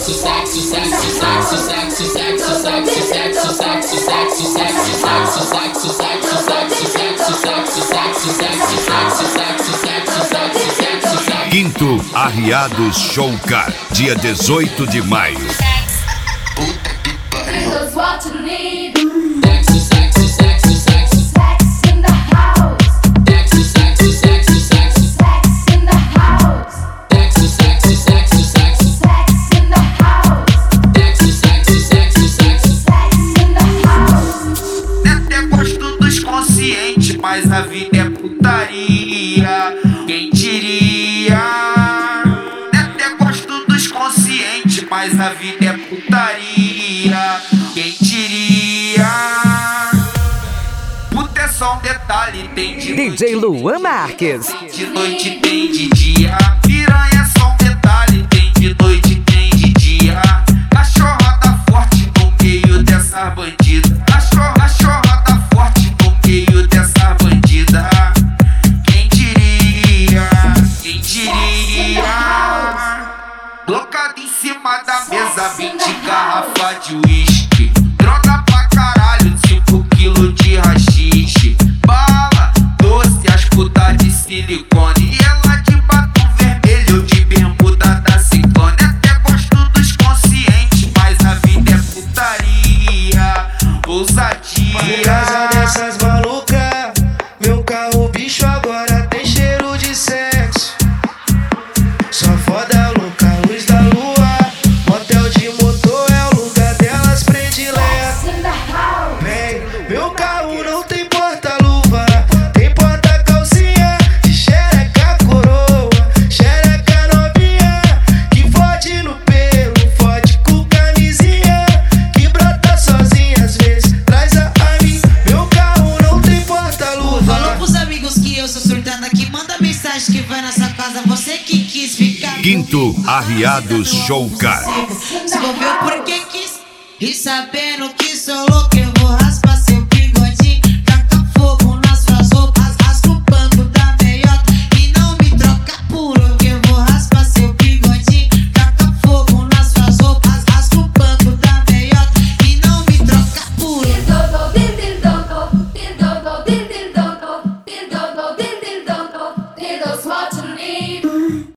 Quinto Arriados Showcar, dia 18 de maio. Mas a vida é putaria, quem diria? Até gosto dos conscientes, mas a vida é putaria, quem diria? Puta é só um detalhe, tem de noite, DJ Luan Marques. de noite tem de dia. Piranha é só um detalhe, tem de noite tem de dia. Cachorra tá forte no meio dessa bandida. Cachorra tá forte no meio dessa bandida. Quem diria? Quem diria? Colocado em cima da mesa 20 garrafas de uísque. Droga pra caralho, 5 quilos de haxixe. Bala, doce, as putas de silicone. E ela de batom vermelho, de bermuda da Ciclone. Até gosto dos conscientes, mas a vida é putaria, ousadia. Por causa dessas malucas, meu carro bicho agora tem cheiro de sexo. Só foda louca, luz da lua. Motel de motor é o lugar delas predileto. Vem, meu carro não tem porta-luva, tem porta-calcinha de xereca coroa, xereca novinha, que fode no pelo, fode com camisinha, que brota sozinha às vezes, traz a mim. Meu carro não tem porta-luva. Falou pros amigos que eu sou surtada, que manda mensagem que vai nessa casa, você que quis ficar. Quinto Arriados Showcar. Se envolveu porque quis, e sabendo que sou louco eu vou raspar.